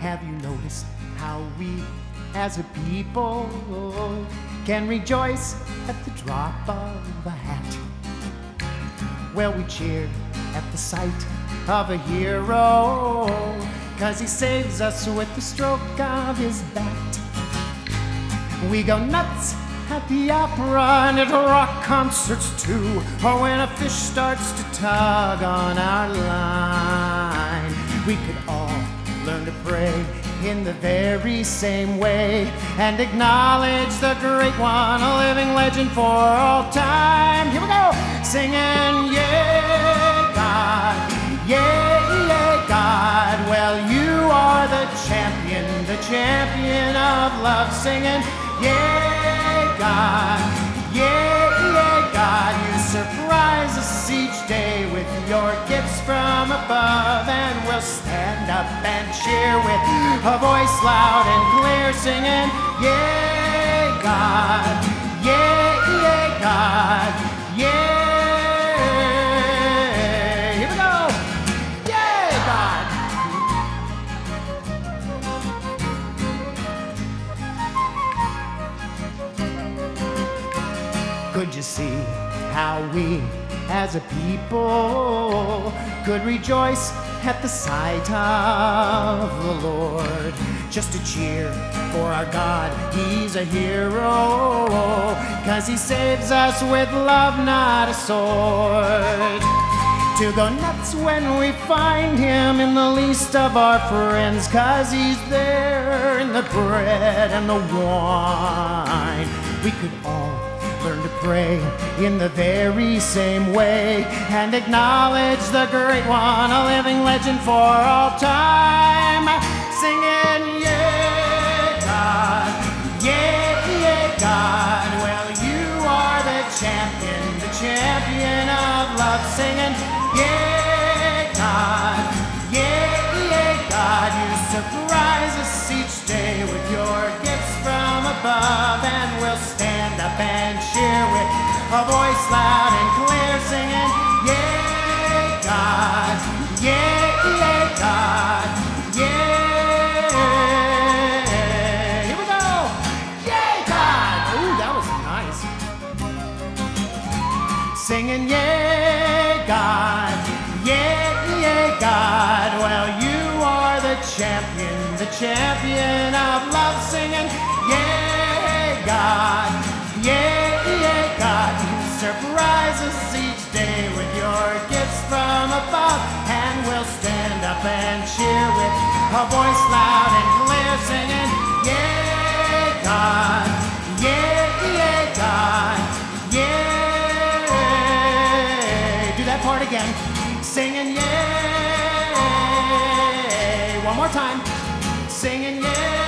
Have you noticed how we as a people can rejoice at the drop of a hat? Well, we cheer at the sight of a hero, 'cause he saves us with the stroke of his bat. We go nuts at the opera and at rock concerts too, or when a fish starts to tug on our line. We could all learn to pray in the very same way and acknowledge the great one, a living legend for all time. Here we go, singing, yeah, God, yeah, God. Well, you are the champion of love, singing, yeah, God, yeah, God. You surprise us each day with your gifts from above, and we'll stand up and cheer with a voice loud and clear, singing, yeah, God, yeah, God, yeah. Here we go, yeah, God. Could you see how we as a people could rejoice at the sight of the Lord? Just to cheer for our God, he's a hero, 'cause he saves us with love, not a sword. To go nuts when we find him in the least of our friends, 'cause he's there in the bread and the wine. We could all learn to pray in the very same way and acknowledge the great one, a living legend for all time, singing, yeah, God, yeah, God. Well, you are the champion of love, singing, yeah, God, yeah, God. You surprise us each day with your gifts from above, and we'll stand up and cheer with a voice loud and clear, singing, yeah, God, yeah, God, yeah. Here we go, yeah, God. Ooh, that was nice. Singing, yeah, God, yeah, God. Well, you are the champion of love, singing, yeah, God, yeah, God. You surprise us each day with your gifts from above, and we'll stand up and cheer with a voice loud and clear, singing, yeah, God, yeah, God, yeah. Do that part again, singing, yeah. One more time, singing, yeah.